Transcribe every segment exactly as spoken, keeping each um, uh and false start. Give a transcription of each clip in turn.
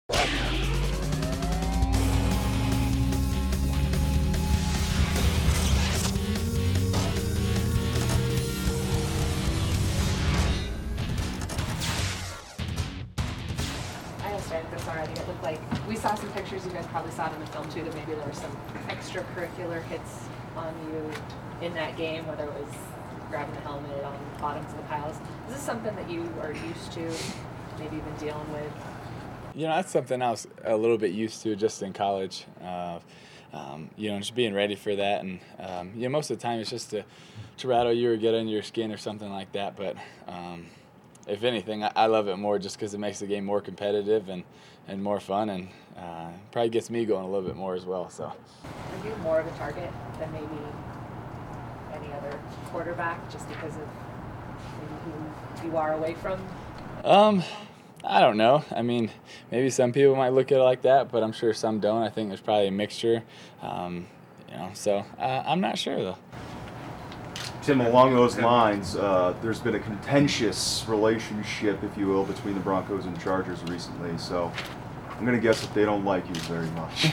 Started this already. It looked like we saw some pictures. You guys probably saw it in the film too. That maybe there were some extracurricular hits on you in that game, whether it was grabbing the helmet on bottoms of the piles. Is this something that you are used to, maybe even dealing with? You know, that's something I was a little bit used to just in college. Uh, um, you know, just being ready for that, and um, you know, most of the time it's just to to rattle you or get under your skin or something like that. But um, if anything, I love it more just because it makes the game more competitive and, and more fun, and uh, probably gets me going a little bit more as well. So, are you more of a target than maybe any other quarterback, just because of maybe who you are away from? Um, I don't know. I mean, maybe some people might look at it like that, but I'm sure some don't. I think there's probably a mixture. Um, you know, so uh, I'm not sure though. Tim, along those lines, uh, there's been a contentious relationship, if you will, between the Broncos and Chargers recently. So I'm going to guess that they don't like you very much.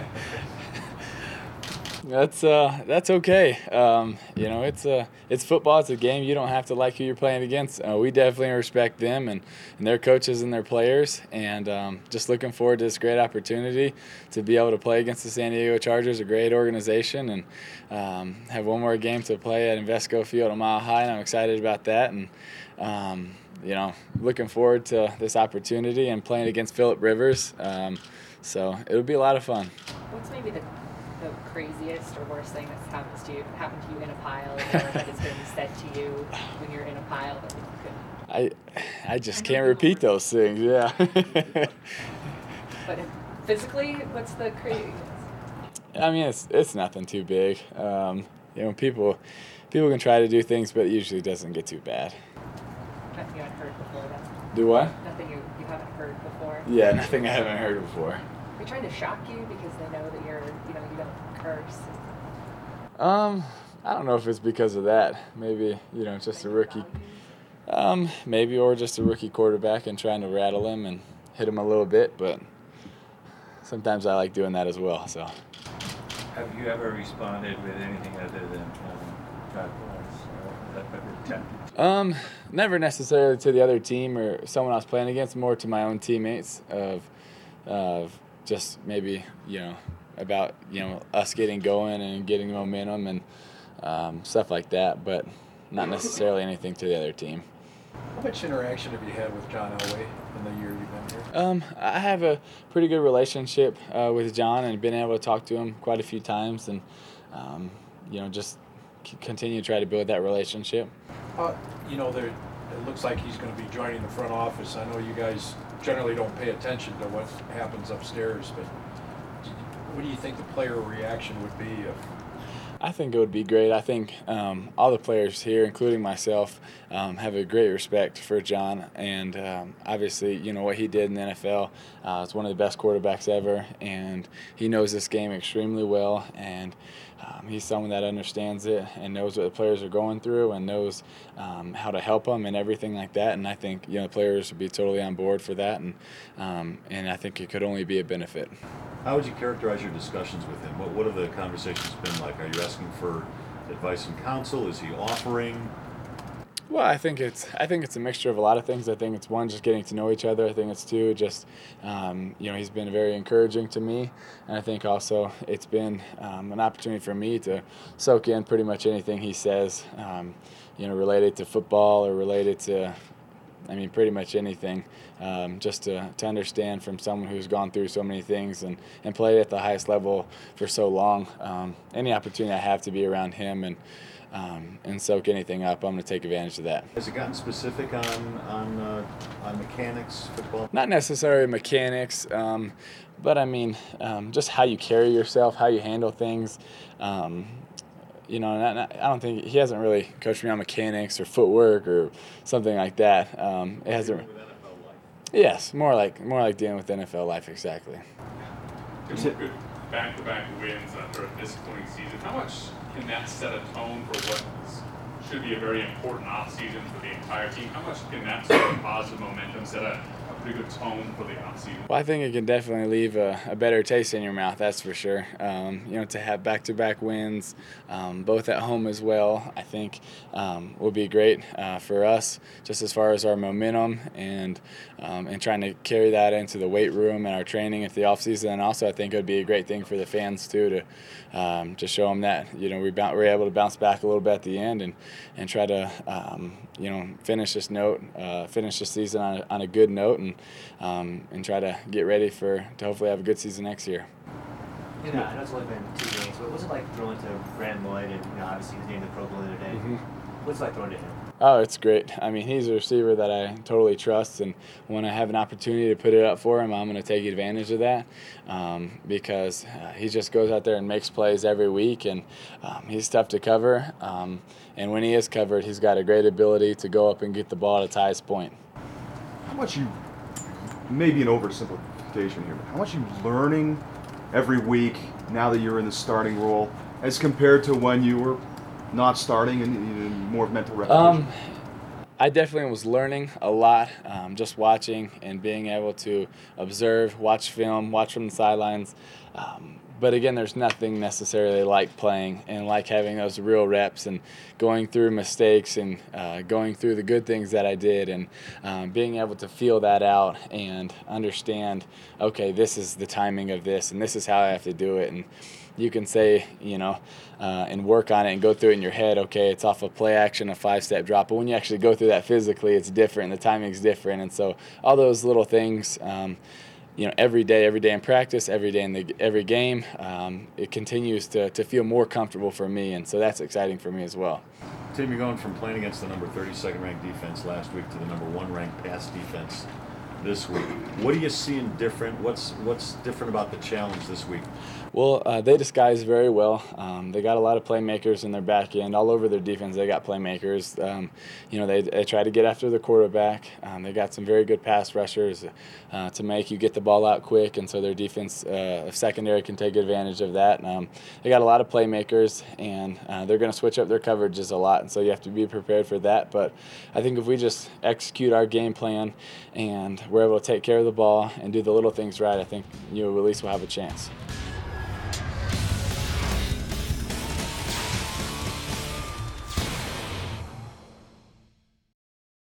That's uh, that's okay. Um, you know, it's a it's football. It's a game. You don't have to like who you're playing against. Uh, we definitely respect them and, and their coaches and their players. And um, just looking forward to this great opportunity to be able to play against the San Diego Chargers, a great organization, and um, have one more game to play at Invesco Field a mile high. And I'm excited about that. And um, you know, looking forward to this opportunity and playing against Phillip Rivers. Um, so it'll be a lot of fun. What's maybe the the craziest or worst thing that's happened to you happened to you in a pile, or that has been said to you when you're in a pile that you could? I I just can't repeat those things. Yeah. But physically, what's the craziest? I mean, it's it's nothing too big. Um, you know, people people can try to do things, but it usually doesn't get too bad. Nothing you haven't heard before, then? Do what? Nothing you, you haven't heard before? Yeah, nothing I haven't heard before. They're trying to shock you because they know that you're, you know, you don't curse. Um, I don't know if it's because of that. Maybe, you know, just a rookie. Um, maybe, or just a rookie quarterback and trying to rattle him and hit him a little bit, but sometimes I like doing that as well, so. Have you ever responded with anything other than um, God bless, or that ever attempted? Um, never necessarily to the other team or someone I was playing against, more to my own teammates of, of just maybe, you know, about, you know, us getting going and getting momentum and um, stuff like that, but not necessarily anything to the other team. How much interaction have you had with John Elway in the year you've been here? Um, I have a pretty good relationship uh, with John and been able to talk to him quite a few times, and um, you know, just c- continue to try to build that relationship. Uh, you know, there, it looks like he's going to be joining the front office. I know you guys generally don't pay attention to what happens upstairs, but do you, what do you think the player reaction would be if? I think it would be great. I think um, all the players here, including myself, um, have a great respect for John. And um, obviously, you know, what he did in the N F L uh, is one of the best quarterbacks ever. And he knows this game extremely well. And um, he's someone that understands it and knows what the players are going through and knows um, how to help them and everything like that. And I think, you know, the players would be totally on board for that. And, um, and I think it could only be a benefit. How would you characterize your discussions with him? What, what have the conversations been like? Are you asking for advice and counsel? Is he offering? Well, I think it's I think it's a mixture of a lot of things. I think it's one, just getting to know each other. I think it's two, just um, you know, he's been very encouraging to me, and I think also it's been um, an opportunity for me to soak in pretty much anything he says, um, you know, related to football or related to, I mean, pretty much anything, um, just to, to understand from someone who's gone through so many things and, and played at the highest level for so long. Um, any opportunity I have to be around him and um, and soak anything up, I'm going to take advantage of that. Has it gotten specific on on uh, on mechanics, football? Not necessarily mechanics, um, but I mean, um, just how you carry yourself, how you handle things. Um, You know, not, not, I don't think he hasn't really coached me on mechanics or footwork or something like that. Um, it hasn't. With N F L life. Yes, more like more like dealing with N F L life, exactly. Two good back-to-back wins after a disappointing season. How much can that set a tone for what should be a very important off-season for the entire team? How much can that sort of positive momentum set a, a pretty good tone for the offseason? Well, I think it can definitely leave a, a better taste in your mouth, that's for sure. Um, you know, to have back-to-back wins, um, both at home as well, I think um, will be great uh, for us, just as far as our momentum and um, and trying to carry that into the weight room and our training at the offseason. And also, I think it would be a great thing for the fans too to um, to show them that you know we bou- we're able to bounce back a little bit at the end and and try to um, you know finish this note, uh, finish the season on a, on a good note, and um, and try to get ready for to hopefully have a good season next year. You know, I know it's only been two games, but what's it like throwing to Brandon Lloyd, and you know, obviously he was named the Pro Bowler today. Mm-hmm. What's it like throwing to him? Oh, it's great. I mean, he's a receiver that I totally trust, and when I have an opportunity to put it up for him, I'm going to take advantage of that um, because uh, he just goes out there and makes plays every week, and um, he's tough to cover. Um, and when he is covered, he's got a great ability to go up and get the ball at its highest point. How much you, maybe an oversimplification here, but how much you learning every week now that you're in the starting role as compared to when you were not starting and, and more mental repetition? Um, I definitely was learning a lot, um, just watching and being able to observe, watch film, watch from the sidelines. Um, but again, there's nothing necessarily like playing and like having those real reps and going through mistakes and uh, going through the good things that I did and um, being able to feel that out and understand, okay, this is the timing of this and this is how I have to do it. And you can say, you know, uh, and work on it and go through it in your head, okay, it's off a play action, a five-step drop. But when you actually go through that physically, it's different. The timing's different. And so all those little things, um, you know, every day, every day in practice, every day in the every game, um, it continues to, to feel more comfortable for me. And so that's exciting for me as well. Tim, you're going from playing against the number thirty-second ranked defense last week to the number one ranked pass defense this week. What are you seeing different? What's what's different about the challenge this week? Well, uh, they disguise very well. Um, they got a lot of playmakers in their back end. All over their defense, they got playmakers. Um, you know, they, they try to get after the quarterback. Um, they got some very good pass rushers uh, to make you get the ball out quick, and so their defense, uh, secondary, can take advantage of that. Um, they got a lot of playmakers, and uh, they're going to switch up their coverages a lot, and so you have to be prepared for that. But I think if we just execute our game plan and we're able to take care of the ball and do the little things right, I think you know, at least we'll have a chance.